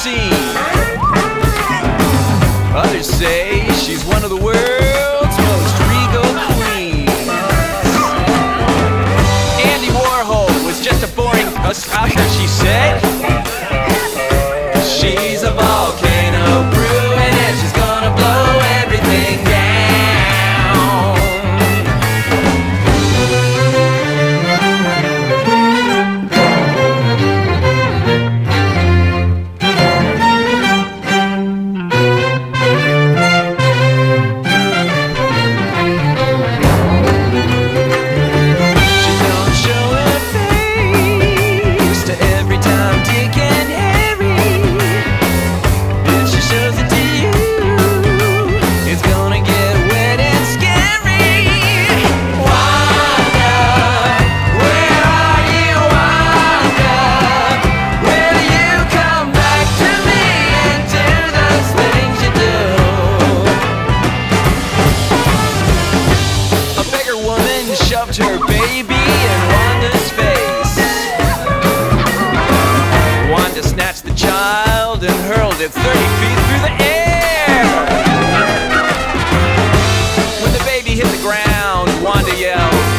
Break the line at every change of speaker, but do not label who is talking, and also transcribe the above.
scene. Others say she's one of the world's most regal queens. Andy Warhol was just a boring sucker, she said. She's a volcano brewing and she's gonna blow everything down. Shoved her baby in Wanda's face. Wanda snatched the child and hurled it 30 feet through the air. When the baby hit the ground, Wanda yelled,